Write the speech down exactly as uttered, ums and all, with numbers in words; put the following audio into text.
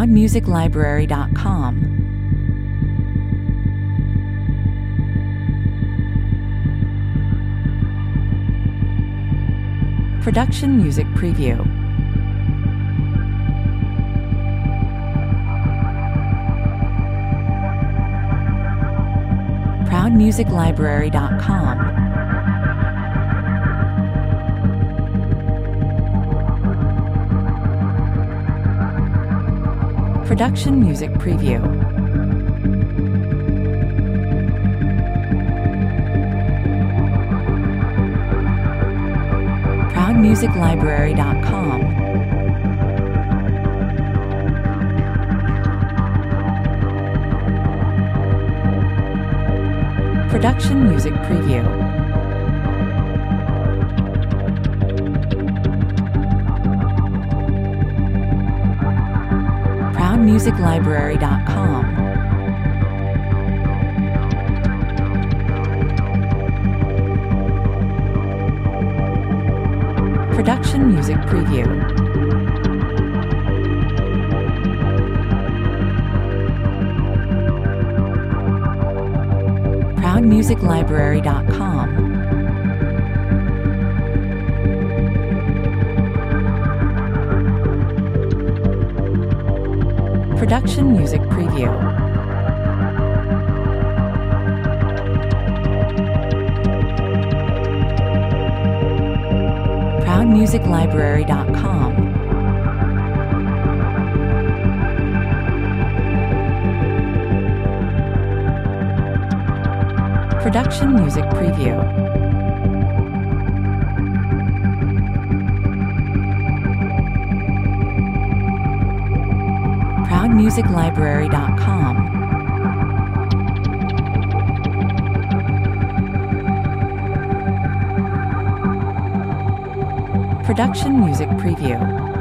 proud music library dot com. Production Music Preview. proud music library dot com. Production Music Preview. proud music library dot com. Production Music Preview. proud music library dot com. Production Music Preview. proud music library dot com. Production Music Preview. proud music library dot com. Production Music Preview. proud music library dot com. Production Music Preview.